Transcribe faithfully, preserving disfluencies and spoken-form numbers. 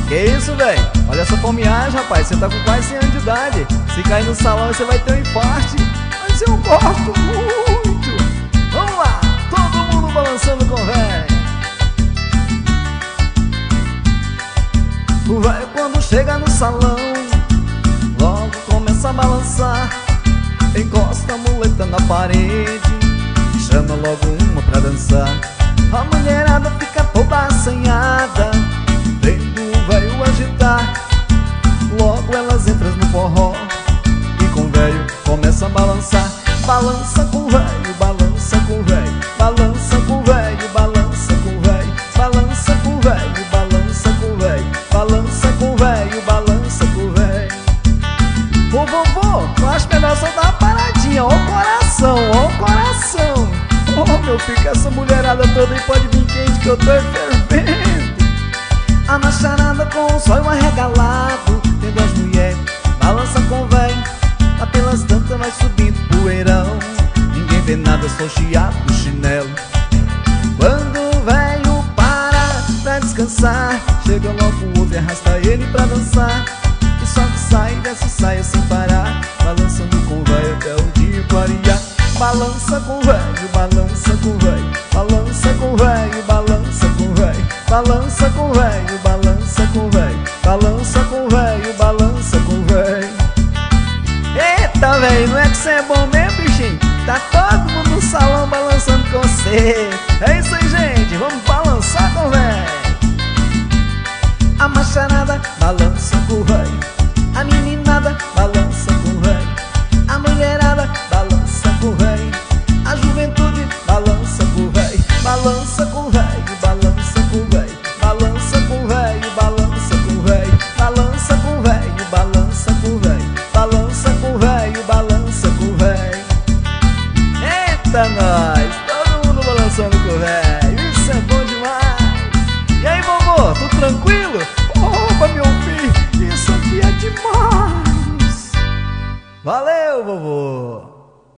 Que isso, velho? Olha essa palmeagem, rapaz. Você tá com quase cem anos de idade. Se cair no salão, você vai ter um infarte. Mas eu gosto muito. Vamos lá, todo mundo balançando com o velho. O velho quando chega no salão, logo começa a balançar. Encosta a muleta na parede, chama logo uma pra dançar. A mulherada fica toda assanhada, vendo o velho agitar. Logo elas entram no forró e com o velho começa a balançar. Balança com o velho, balança com o velho, balança com o velho, balança com o velho, balança com o velho, balança com o velho, balança com o velho, balança com o velho. Ô vovô, eu acho melhor só dar uma paradinha. Ó o coração, ó o coração. Oh meu filho, que essa mulherada toda aí pode vir quente que eu tô fervendo. A macharada com o zóio arregalado, vendo as mulheres, balança com o velho. Lá pelas tantas vai subindo poeirão, ninguém vê nada, só o chiado do chinelo. Quando o velho para pra descansar, chega logo o outro e arrasta ele pra dançar. E só que sai dessa saia sem parar, balançando com o velho até o dia clarear. Balança com o velho, balança com o velho, balança com o velho, balança com o velho, balança com o velho, balança com o velho, balança com o velho, balança com o velho. Eita, velho, não é que você é bom mesmo, bichinho? Tá todo mundo no salão balançando com você. É isso aí, gente, vamos balançar com o velho. A macharada balança com o velho, a meninada balança com o velho, a mulherada balança com o velho, a juventude balança com o velho, balança com o velho, balança com o velho, balança com o velho, balança com o velho, balança com o velho, balança com o velho, balança com o velho, balança com o velho. Eita nós, todo mundo balançando com o velho, isso é bom demais. E aí, vovô, tudo tranquilo?